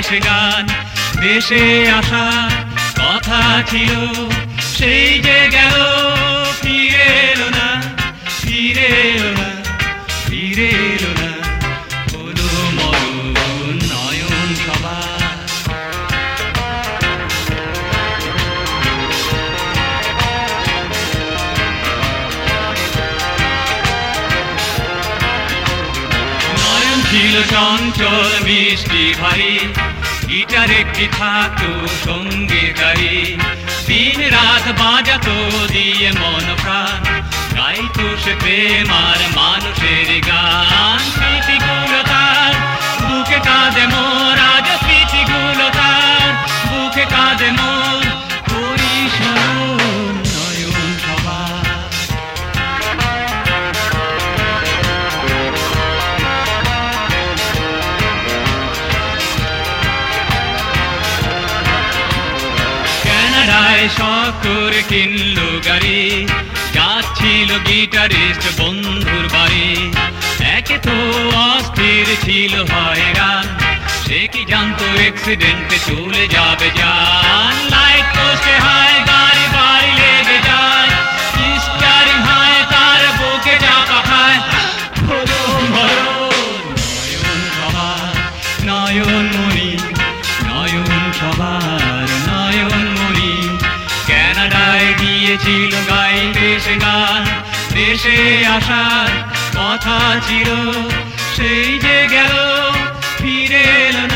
দেশ গান দেশে আসার কথা ছিল সেই যে গেল ফিরে এলো না ফিরে এলো না ফিরে এলো না হলো মরণ নয়ন সবার নয়ন ছিল চঞ্চল মিষ্টি ভারী গিটার একটি থাকতো সঙ্গে গাড়ি দিন রাত বাজাতো দিয়ে মন প্রাণ গাইতো সে প্রেম আর মানুষের গান স্মৃতিগুলো তার বুকে কাঁদে মোর আজ স্মৃতিগুলো তার বুকে কাঁদে মোর করি স্মরণ নয়ন সবার কানাডায় শখ করে কিনলো গাড়ি যাচ্ছিল গিটারিস্ট বন্ধুর বাড়ি একে তো অস্থির ছিল হয়রান সে কি জানতো অ্যাক্সিডেন্টে চলে যাবে জান লাইট পোস্টে হায় গাড়ি বাড়ি লেগে যায় স্টারিং হায় তার বুকে চাপা খায় হলো মরণ নয়ন সবার নয়ন মণি নয়ন সবার নয়ন মণি কানাডায় গিয়েছিল গাই দেশ গান দেশে আসার কথা ছিল সেই যে গেল ফিরে এলো